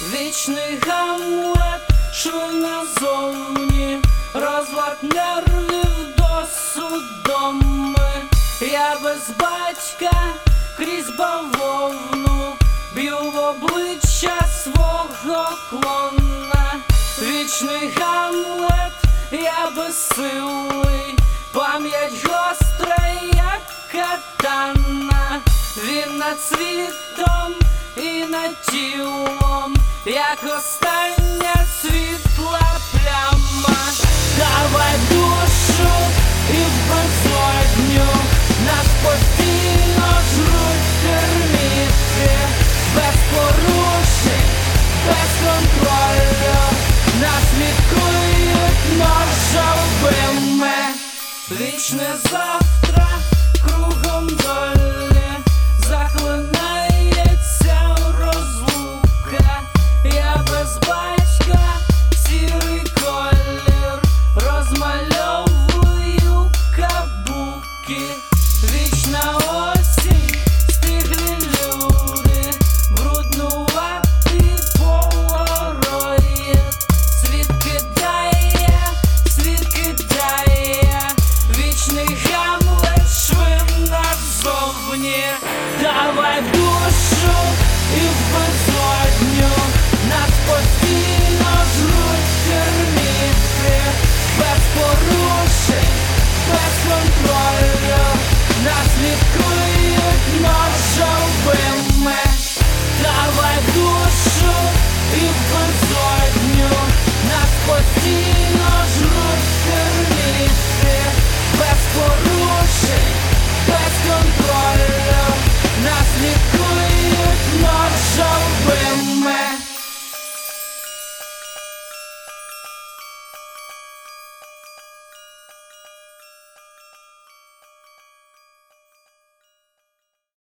Вічний Гамлет, шви назовні, розлад нервів до судоми. Я без батька крізь бавовну б'ю в обличчя свого клона. Вічний Гамлет, я безсилий, пам'ять гостра, як катана. Він над світом і над тілом, як остання світла пляма. Давай душу і в безодню, нас постійно жруть терміти. Без порушень, без контролю, нас лікують ножовими. Вічне завтра кругом дорога.